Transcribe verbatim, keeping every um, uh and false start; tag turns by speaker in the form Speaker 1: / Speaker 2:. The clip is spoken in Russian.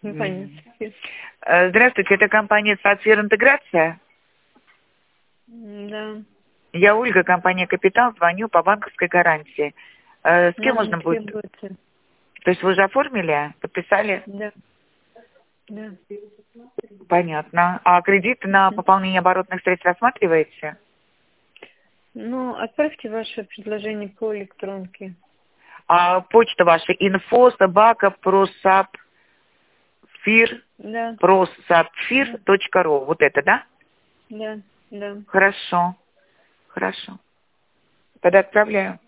Speaker 1: Понятно.
Speaker 2: Э, Здравствуйте, это компания «Соцсфера Интеграция».
Speaker 1: Да.
Speaker 2: Я Ольга, компания «Капитал», звоню по банковской гарантии. Э, С кем
Speaker 1: Нам
Speaker 2: можно
Speaker 1: не
Speaker 2: будет?
Speaker 1: требуется.
Speaker 2: То есть вы уже оформили, подписали?
Speaker 1: Да. Да.
Speaker 2: Понятно. А кредит на пополнение оборотных средств рассматриваете?
Speaker 1: Ну, отправьте ваше предложение по электронке.
Speaker 2: А почта ваша инфо собака просапфир
Speaker 1: Да.
Speaker 2: просапфир точка ру. Вот это, да?
Speaker 1: Да. Да.
Speaker 2: Хорошо. Хорошо. Тогда отправляю.